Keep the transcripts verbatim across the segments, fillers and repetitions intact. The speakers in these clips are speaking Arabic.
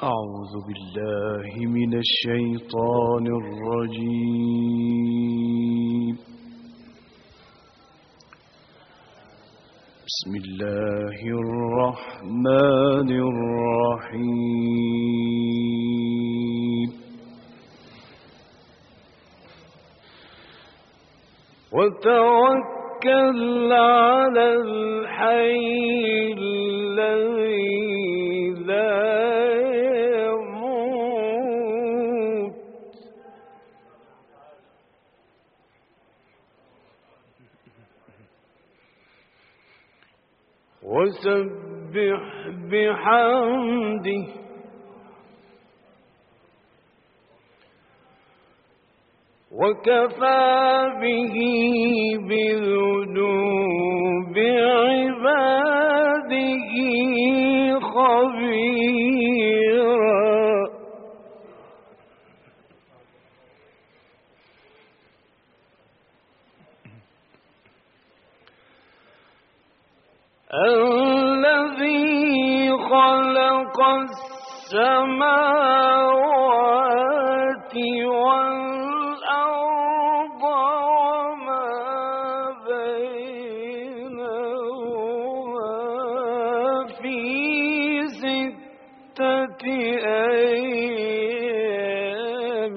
أعوذ بالله من الشيطان الرجيم. بسم الله الرحمن الرحيم. وتوكل على الحي الذي لا يموت وسبح بحمده وكفى به بذنوب عباده خبيرا. الذي خلق السماوات والأرض وما بينهما في ستة أيام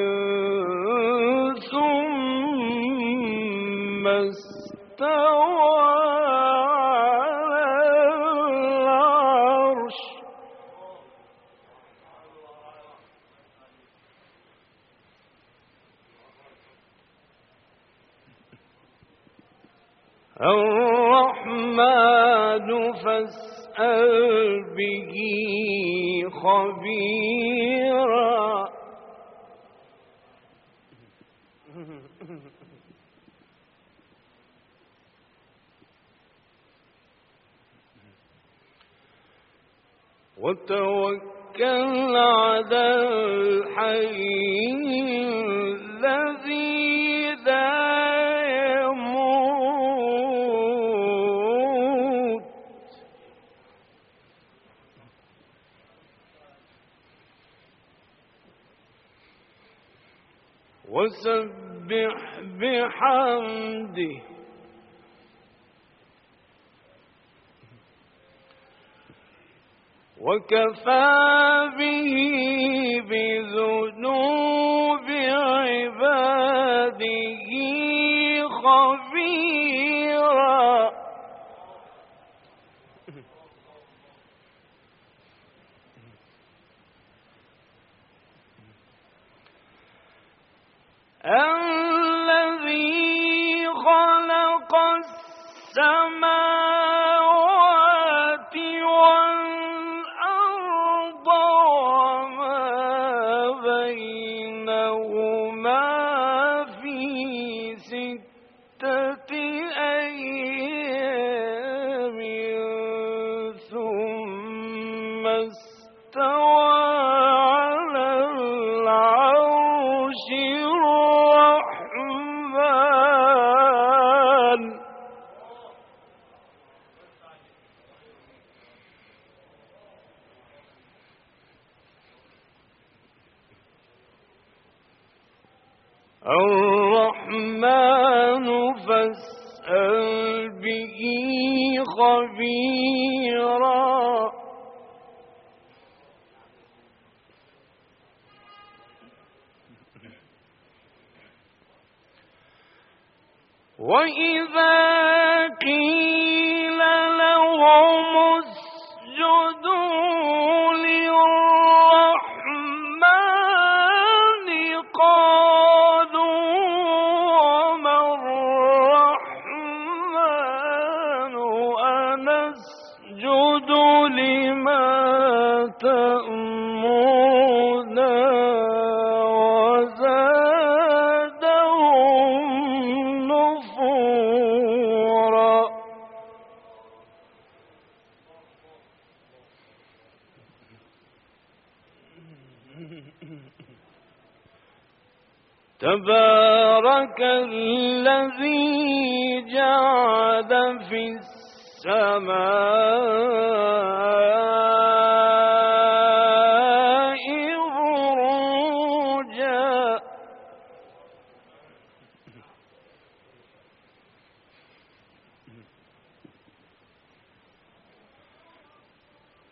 ثم استوى الرحمن فاسأل به خبيرا. وتوكل على الحي الذي لا وسبح بحمده وكفى به بذنوب عباده خبيرا. الذي خلق السماوات والأرض وما بينهما في ستة أيام ثم استوى على العرش الرحمن فاسأل به خبيرا. وإذا قيل لهم اسجدوا للرحمن قالوا وما الرحمن أنسجد لما تأمرنا وزادهم نفورا. تبارك الذي جعل في السماء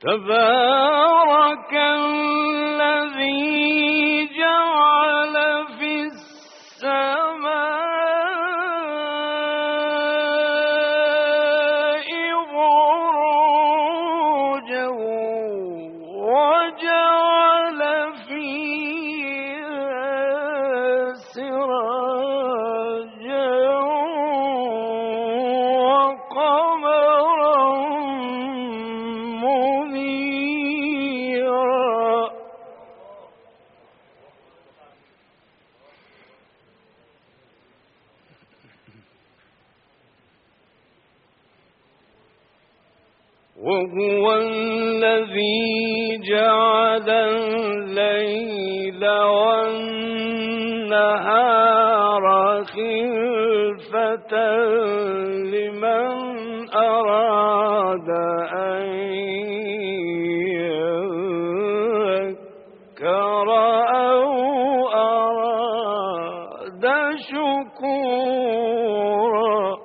تبارك الذي جعل في السماء بروجا وجعل فيها سراجا وقمرا منيرا. وهو الذي جعل الليل والنهار خلفة لمن أراد أن يذكر أو أراد شكورا.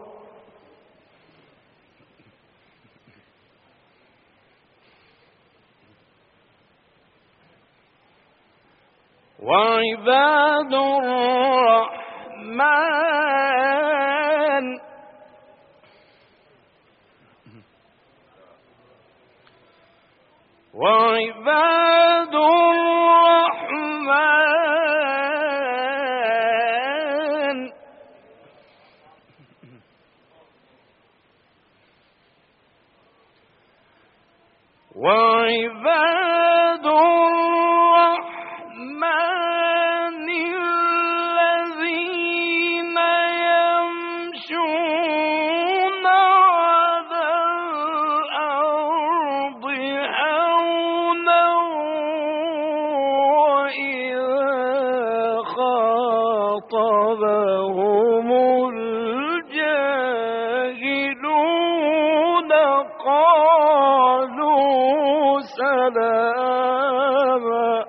وعباد الرحمن وعباد الرحمن وعباد الرحمن الذين يمشون على الأرض هونا وإذا خاطبهم الجاهلون قالوا سلاما.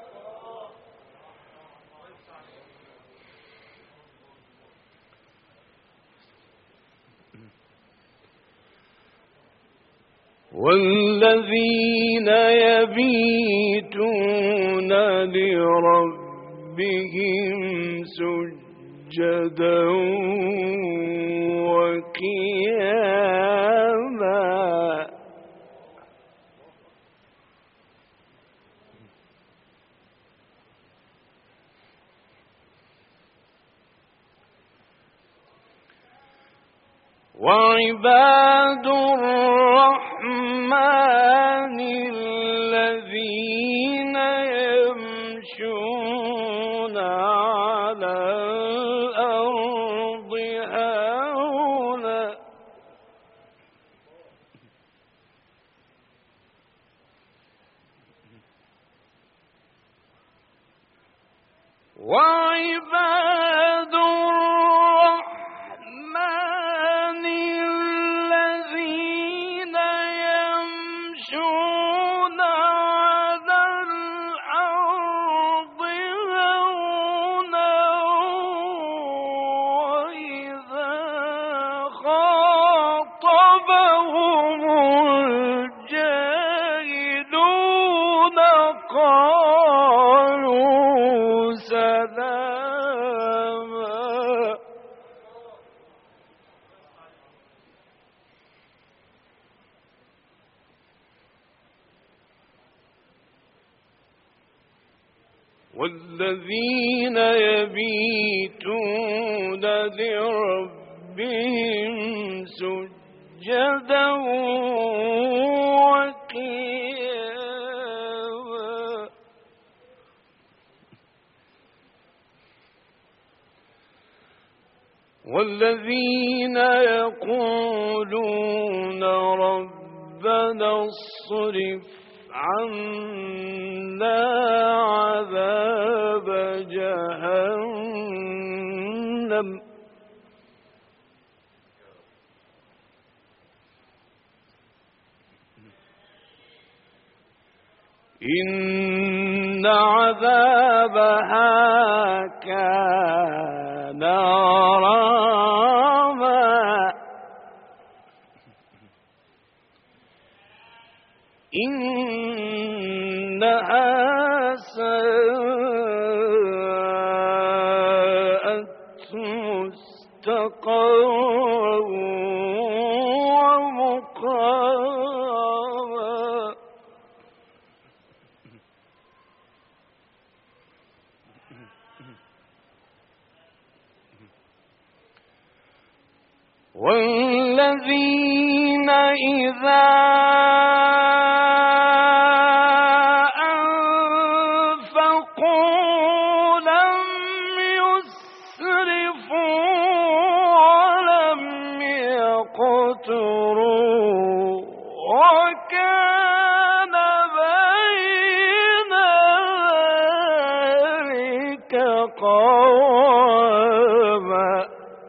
والذين يبيتون لربهم سجدا وقياما. وعباد الرحمن الذين يمشون على الأرض هونا وعباد الرحمن الذين يمشون على الأرض هونا وإذا خاطبهم الجاهلون قالوا سلاما. والذين يبيتون لربهم سجدا وقياما. والذين يقولون ربنا اصرف عنا عذاب جهنم إن عذابها كان غراما. إنها ساءت مستقرا ومقاما. والذين إذا أنفقوا لم يسرفوا ولم يقتروا وكان بين ذلك قواما.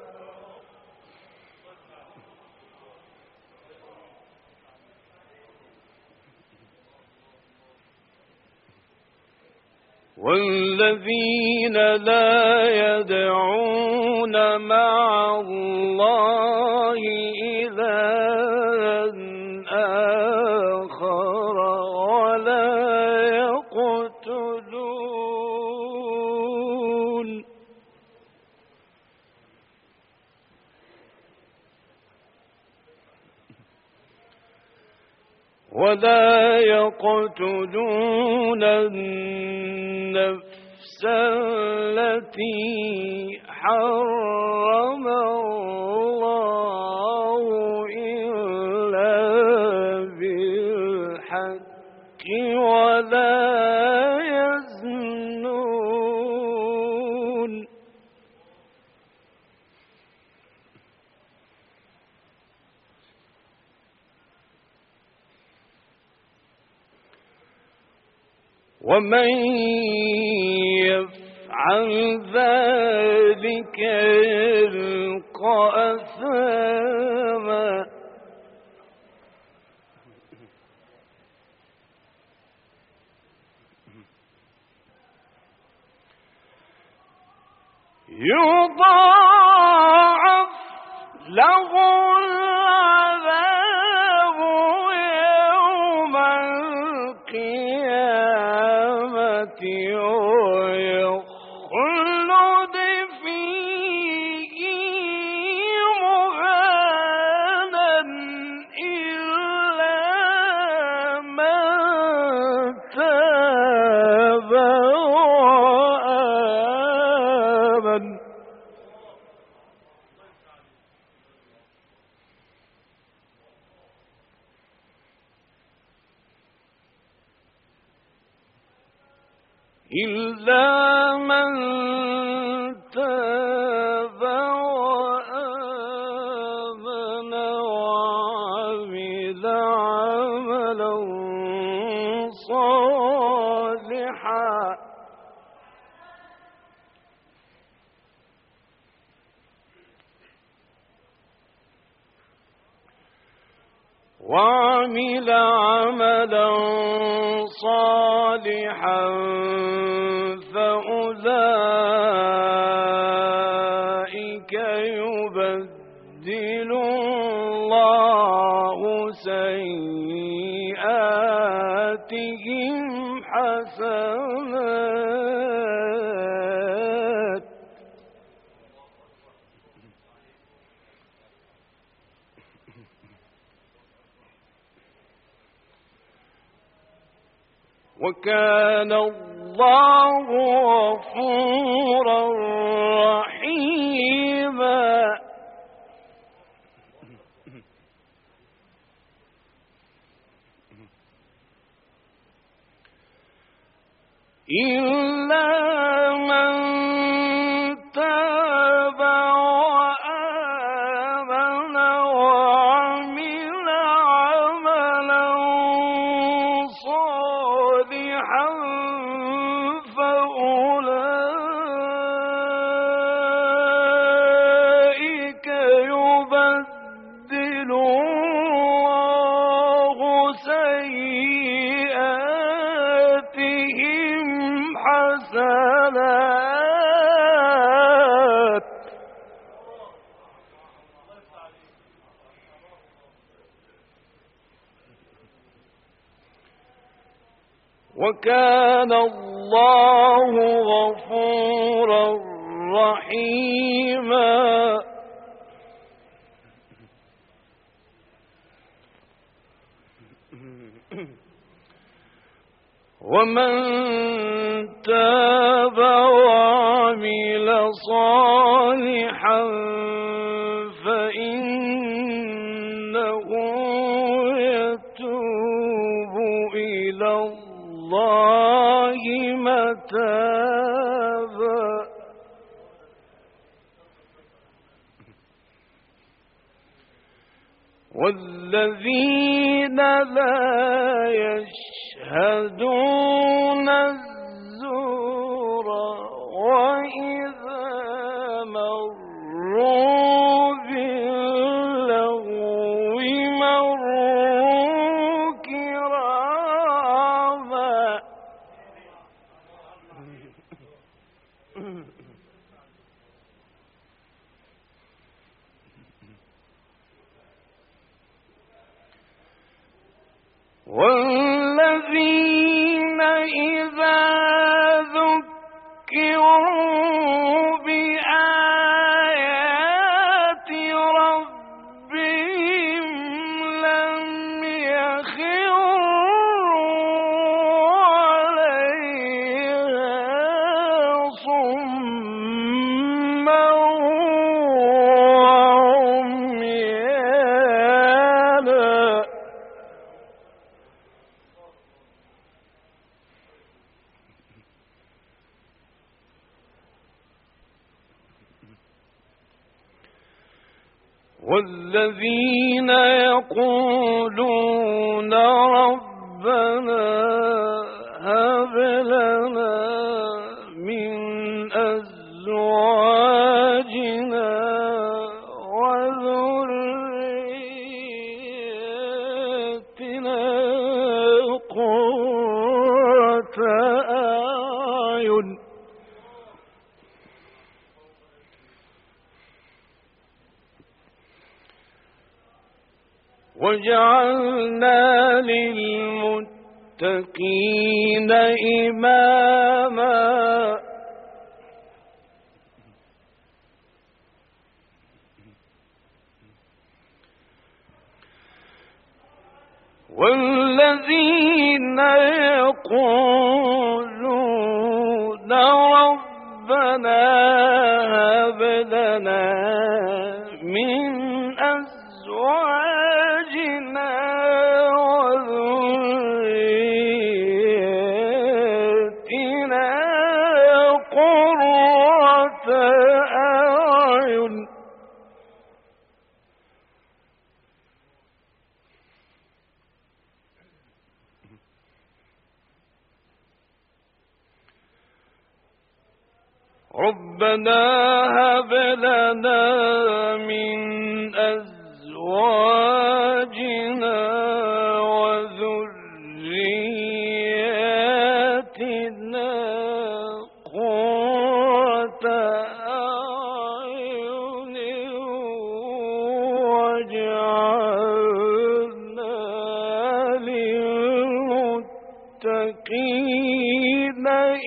والذين لا يدعون مع الله إلها آخر ولا يقتلون ولا يقتلون النفس التي حرم الله إلا بالحق ولا يزنون ومن يفعل ذلك يلقى أثاما. يضاعف له العذاب يوم القيامة ويخلد فيه مهانا إلا من تاب وآمن. إلا من تاب وآمن وعمل عملا صالحا وعمل عملا صالحا فأولئك يبدل الله سيئاتهم حسنات وكان الله غفورا رحيما. إلا من تاب وآمن وعمل عملا صالحا فأولئك يبدل الله سيئاتهم حسنات وكان الله غفورا رحيما. ومن تاب وعمل صالحا فإنه يتوب إلى الله متابا. والذين لا يشهدون الزور وإذا مروا باللغو مروا كراما. والذين إذا ذكروا بآيات ربهم لم يخروا عليها صما وعميانا. والذين يقولون ربنا هب لنا من أزواجنا وذريتنا قرة أعين وجعلنا للمتقين إماما. والذين يقولون ربنا هب لنا من أزواجنا وذريتنا قرة أعين ربنا هب لنا من أزواجنا وذرياتنا قرة أعين واجعلنا للمتقين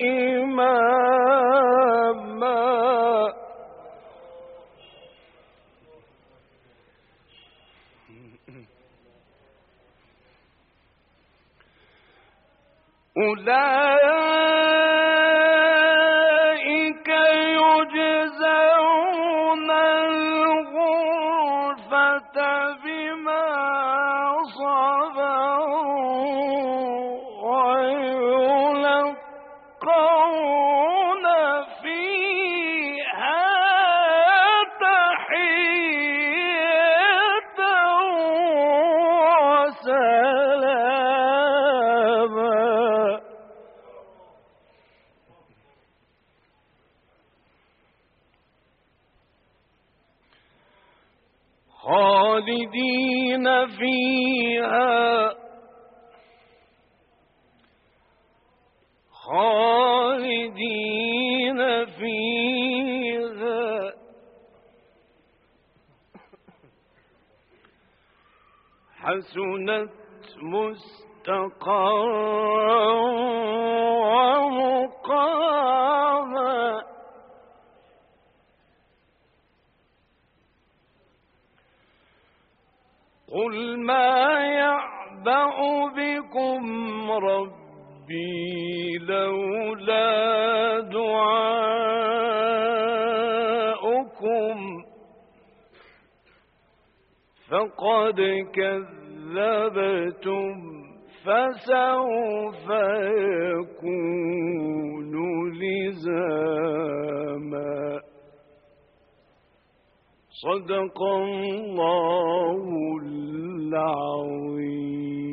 إماما. أولئك يجزون الغرفة بما صبروا ويلقون فيها تحية وسلاما. خالدين فيها خالدين فيها حسنت مستقيما مستقرا ومقاما قل ما يعبأ بكم ربي لولا دعاؤكم فقد كذبتم فسوف يكون لزاما. صدق الله العظيم.